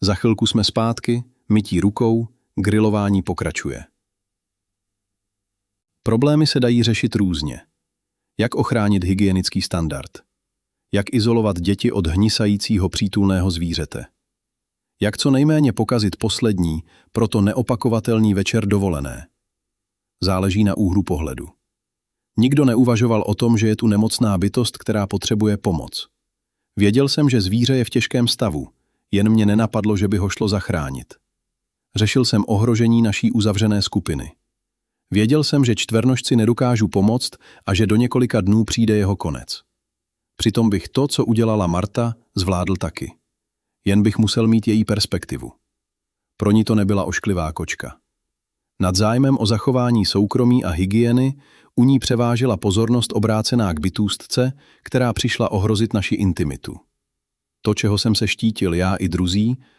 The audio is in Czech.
Za chvilku jsme zpátky, mytí rukou, grilování pokračuje. Problémy se dají řešit různě. Jak ochránit hygienický standard? Jak izolovat děti od hnisajícího přítulného zvířete? Jak co nejméně pokazit poslední, proto neopakovatelný večer dovolené? Záleží na úhlu pohledu. Nikdo neuvažoval o tom, že je tu nemocná bytost, která potřebuje pomoc. Věděl jsem, že zvíře je v těžkém stavu, jen mě nenapadlo, že by ho šlo zachránit. Řešil jsem ohrožení naší uzavřené skupiny. Věděl jsem, že čtvernožci nedokážu pomoct a že do několika dnů přijde jeho konec. Přitom bych to, co udělala Marta, zvládl taky. Jen bych musel mít její perspektivu. Pro ní to nebyla ošklivá kočka. Nad zájmem o zachování soukromí a hygieny u ní převážela pozornost obrácená k bytůstce, která přišla ohrozit naši intimitu. To, čeho jsem se štítil já i druzí,